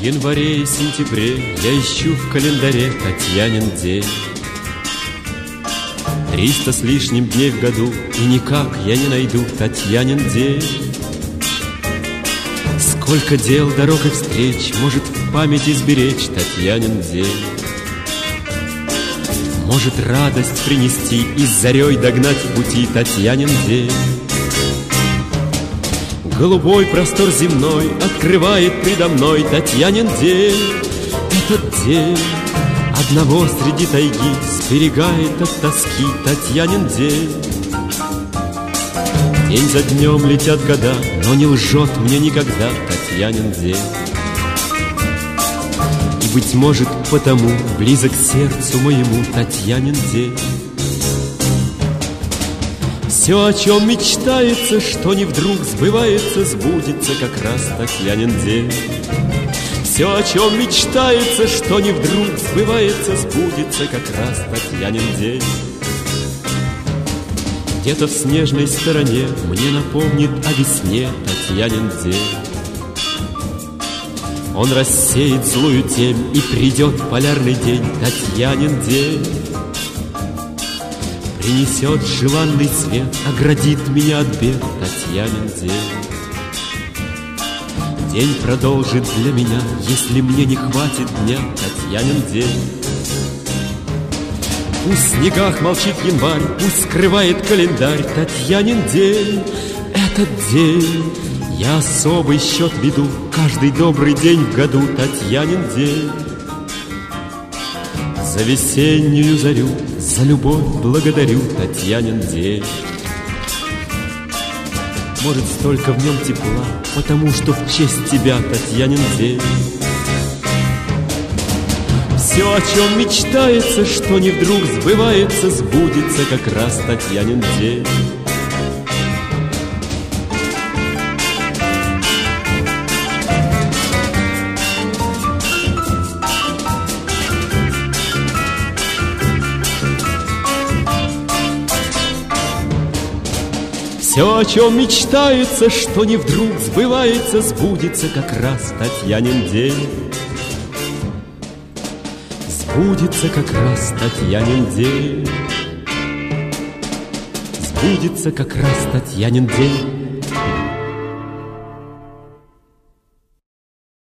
В январе и сентябре я ищу в календаре Татьянин день. 300 с лишним дней в году, и никак я не найду Татьянин день. Сколько дел, дорог и встреч может в памяти сберечь Татьянин день. Может радость принести и с зарей догнать в пути Татьянин день. Голубой простор земной открывает предо мной Татьянин день. Этот день одного среди тайги сберегает от тоски Татьянин день. День за днем летят года, но не лжет мне никогда Татьянин день. И, быть может, потому близок сердцу моему Татьянин день. Все, о чем мечтается, что не вдруг сбывается, сбудется как раз Татьянин день. Все, о чем мечтается, что не вдруг сбывается, сбудется как раз Татьянин день. Где-то в снежной стороне мне напомнит о весне Татьянин день. Он рассеет злую тень, и придет полярный день Татьянин день. Принесет желанный свет, оградит меня от бед Татьянин день. День продолжит для меня, если мне не хватит дня Татьянин день. Пусть в снегах молчит январь, пусть скрывает календарь Татьянин день. Этот день я особый счет веду, каждый добрый день в году Татьянин день. За весеннюю зарю, за любовь благодарю Татьянин день. Может, столько в нем тепла, потому что в честь тебя Татьянин день. Все, о чем мечтается, что не вдруг сбывается, сбудется как раз Татьянин день. Все, о чем мечтается, что не вдруг сбывается, сбудется как раз Татьянин день. Сбудется как раз Татьянин день. Сбудется как раз Татьянин день.